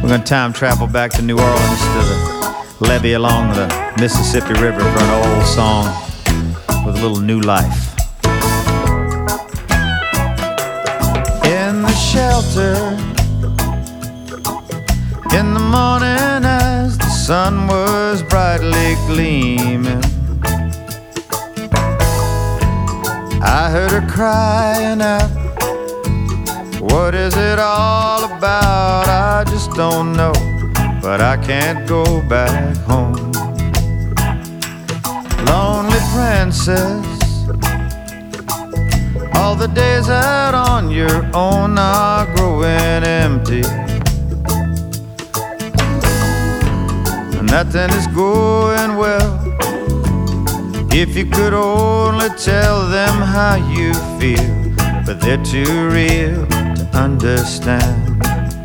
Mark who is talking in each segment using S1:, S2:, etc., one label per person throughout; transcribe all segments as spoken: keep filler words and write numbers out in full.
S1: We're gonna time travel back to New Orleans to the levee along the Mississippi River for an old song with a little new life. In the shelter, in the morning as the sun was brightly gleaming, I heard her crying out, what is it all about? I just don't know, but I can't go back home. Lonely princess, all the days out on your own are growing empty. Nothing is going well. If you could only tell them how you feel, but they're too real to understand.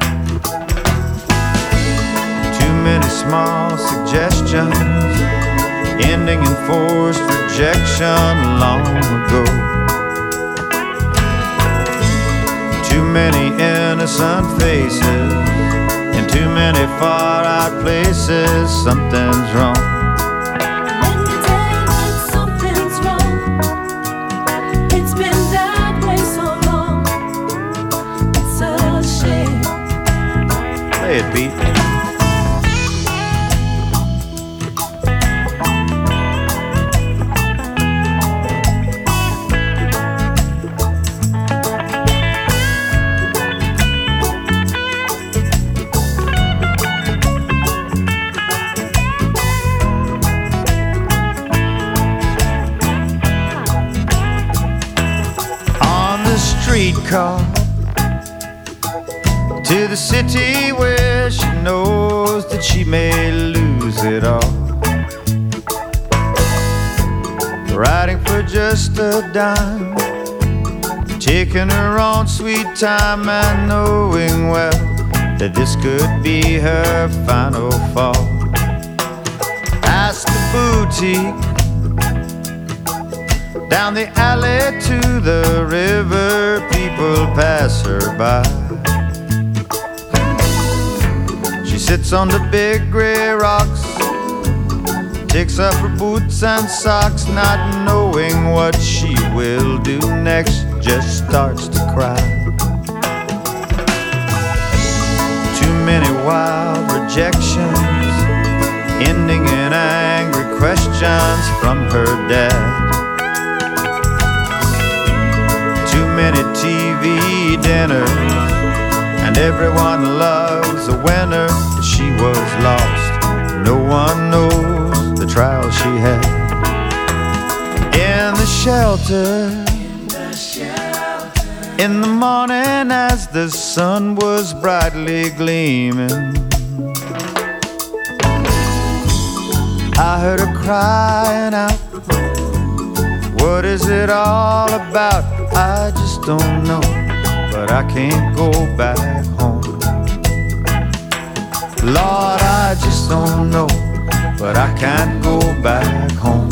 S1: Too many small suggestions ending in forced rejection long ago. Too many innocent faces in too many far-out places. Something's wrong.
S2: Let me tell you that something's wrong. It's been that way so long. It's a shame.
S1: Play it, Pete. Streetcar to the city where she knows that she may lose it all. Riding for just a dime, taking her own sweet time, and knowing well that this could be her final fall. Past the boutique, down the alley to the river, people pass her by. She sits on the big gray rocks, takes off her boots and socks, not knowing what she will do next, just starts to cry. Too many wild rejections, ending in angry questions from her dad. Too many T V dinners, and everyone loves a winner. She was lost, no one knows the trial she had. In the shelter,
S2: In the shelter,
S1: in the morning as the sun was brightly gleaming, I heard her crying out, what is it all about? I just don't know, but I can't go back home. Lord, I just don't know, but I can't go back home.